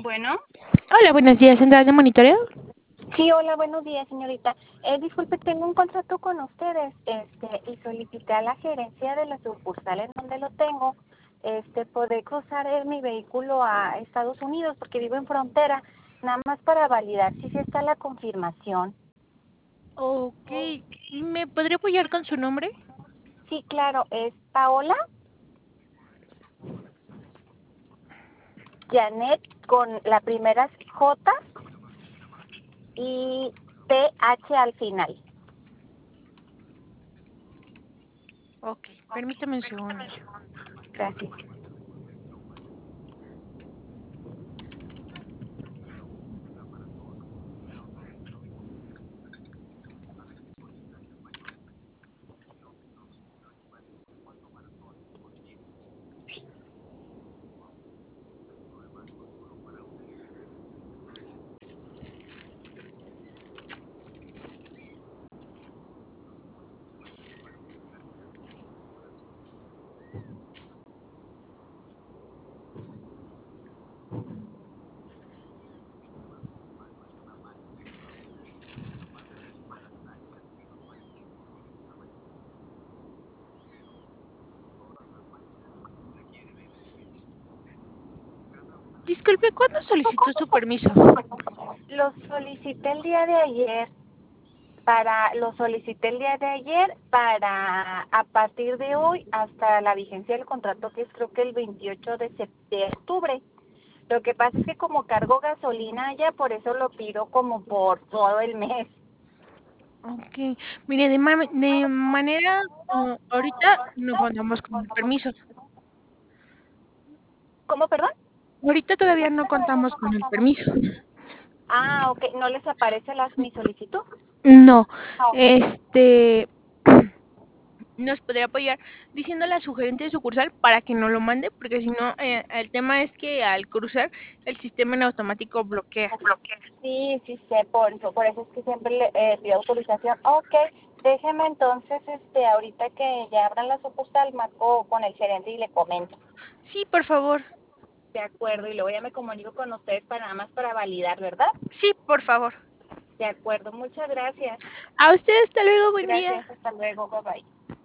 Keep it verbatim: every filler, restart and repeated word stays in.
Bueno, Hola, buenos días, ¿central de monitoreo? sí, hola, buenos días, señorita. Eh, disculpe, tengo un contrato con ustedes, este, y solicité a la gerencia de la sucursal en donde lo tengo, este, poder cruzar eh, mi vehículo a Estados Unidos porque vivo en frontera, nada más para validar si sí está la confirmación. Ok, ¿me podría apoyar con su nombre? Sí, claro, es Paola Janet con la primera es J y T H al final. Ok, permítame un segundo. Gracias. Disculpe, ¿cuándo solicitó su permiso? Lo solicité el día de ayer. Para, lo solicité el día de ayer para a partir de hoy hasta la vigencia del contrato, que es creo que el veintiocho de sep- de octubre. Lo que pasa es que como cargo gasolina allá, por eso lo pido como por todo el mes. Ok, mire, de, ma- de manera, uh, ahorita no contamos con el permiso. ¿Cómo, perdón? Ahorita todavía no contamos con el permiso. Ah, ok, ¿no les aparece la, mi solicitud? No, Ah, ok. este, nos podría apoyar diciéndole a su gerente de sucursal para que no lo mande, porque si no, eh, el tema es que al cruzar el sistema en automático bloquea. Sí, sí sé, por eso, por eso es que siempre le eh, pido autorización. Ok, déjeme entonces, este, ahorita que ya abran la sucursal, marco con el gerente y le comento. Sí, por favor. De acuerdo, y luego ya me comunico con ustedes para nada más para validar, ¿verdad? Sí, por favor. De acuerdo, muchas gracias. A usted, hasta luego, buen día. Gracias, hasta luego, bye bye.